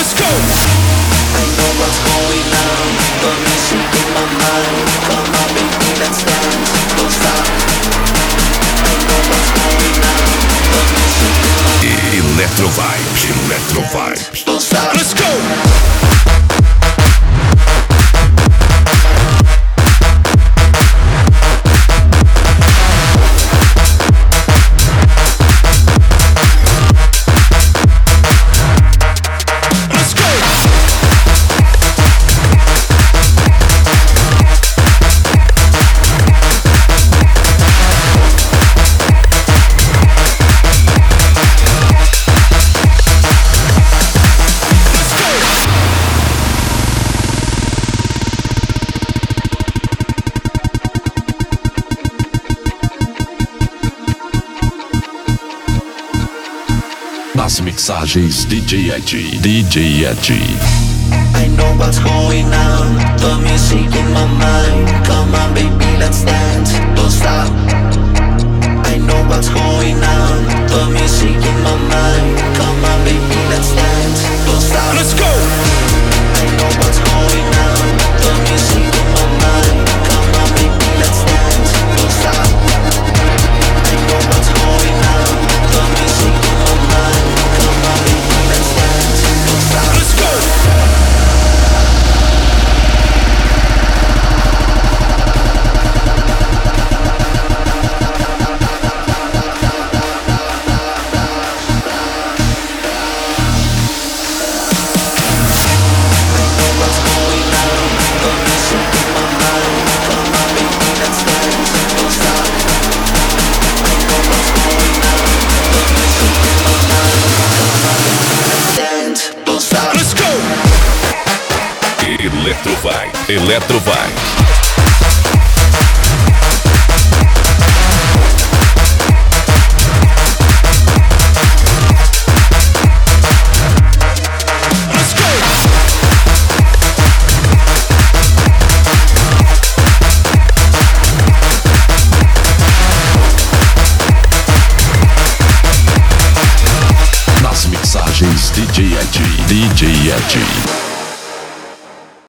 Let's go. I know what's going on, the music in my mind. Come on baby, let's dance, don't stop. I know what's going on, the music in my mind. Electro Vibes. Don't stop. Let's go. Nas mixagens DJ Ed. I know what's going on, the music in my mind. Come on baby, let's dance, don't stop. I know what's going on, the music in my mind. Come on baby, let's dance, don't stop. Let's go. I know what's going on, the music in my mind. Come on baby, let's dance, don't stop. I know what's going on, the music in my mind. Come on baby, let's dance, don't stop. Let's go. Electro Vibes. Nas mixagens DJ Ed.